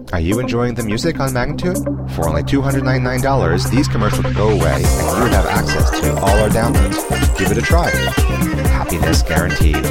Are you enjoying the music on Magnitude? For only $299, these commercials go away and you would have access to all our downloads. Give it a try. Happiness guaranteed.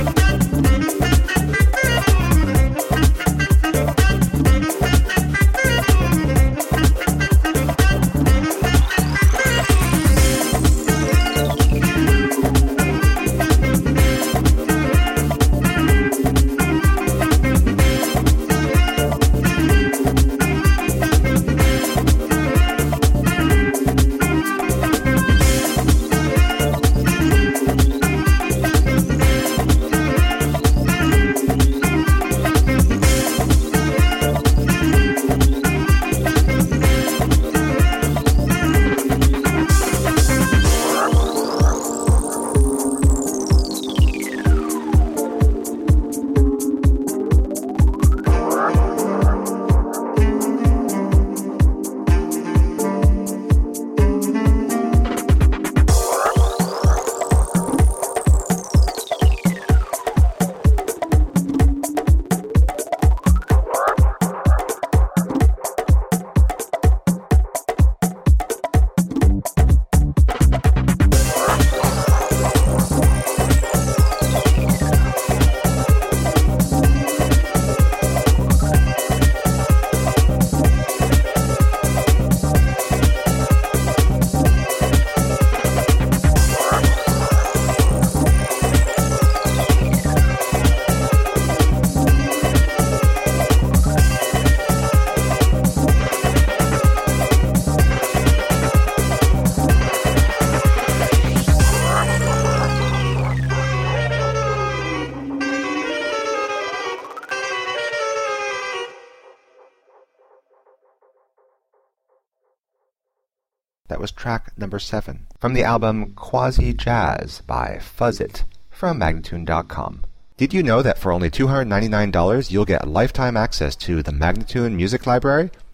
That was track number 7 from the album Quasi Jazz by Fuzzit from Magnatune.com. Did you know that for only $299 you'll get lifetime access to the Magnatune Music Library?